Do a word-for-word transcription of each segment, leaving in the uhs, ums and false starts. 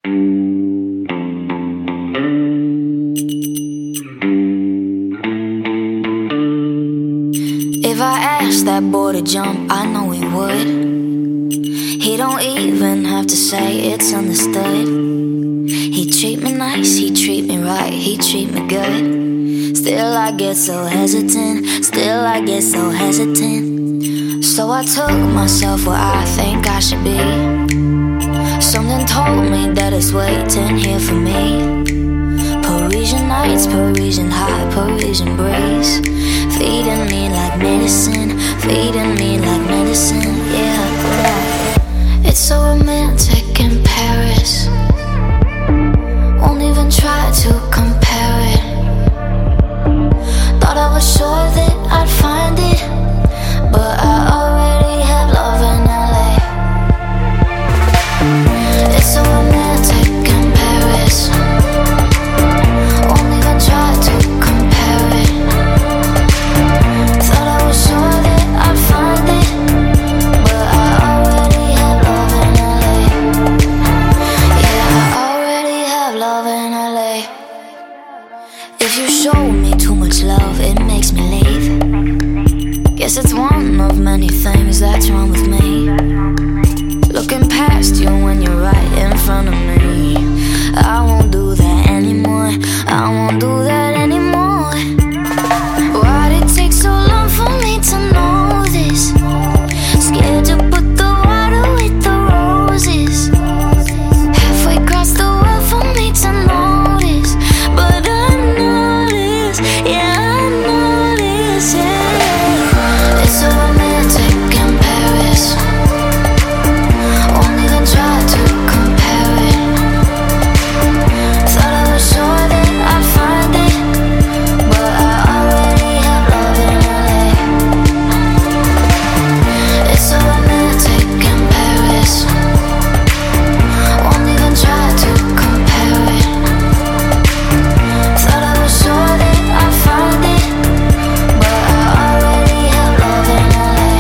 If I asked that boy to jump, I know he would. He don't even have to say it's understood. He treat me nice, he treat me right, he treat me good. Still I get so hesitant, still I get so hesitant. So I took myself where I think I should be. Something told me that it's waiting here for me. Parisian nights, Parisian high, Parisian breeze, feeding me like medicine, feeding me like medicine, yeah, yeah. It's so romantic in Paris, won't even try to compare it. Thought I was sure that I'd find it, but I already have love in L A. It's so romantic in Paris, won't even try to compare it. Thought I was sure that I'd find it, but I already have love in L A. Yeah, I already have love in L A. If you show me too much love, it makes me leave. Guess it's one of many things that's wrong with me. Looking past you when you're right in front of me. I won't do that anymore, I won't do that anymore. Why'd it take so long for me to know this? Scared to put the water with the roses. Halfway across the world for me to notice, but I notice, yeah, I notice, yeah. It's so romantic in Paris, won't even try to compare it. Thought I was sure that I'd find it, but I already have love in L A. It's so romantic in Paris, won't even try to compare it. Thought I was sure that I'd find it, but I already have love in L A.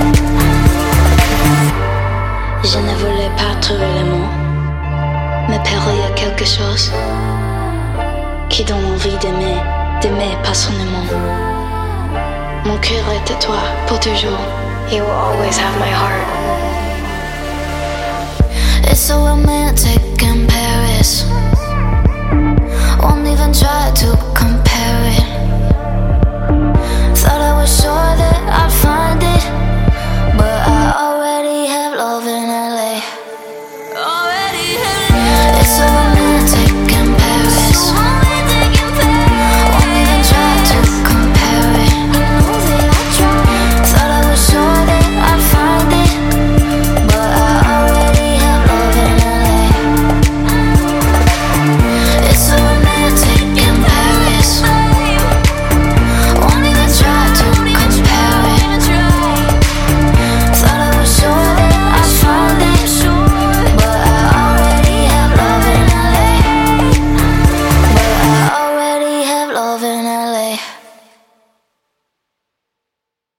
Je ne voulais pas trouver les mots, mais Pero, il y a quelque chose qui donne envie d'aimer, d'aimer passionnément. Mon cœur est à toi pour toujours. You will always have my heart. It's so romantic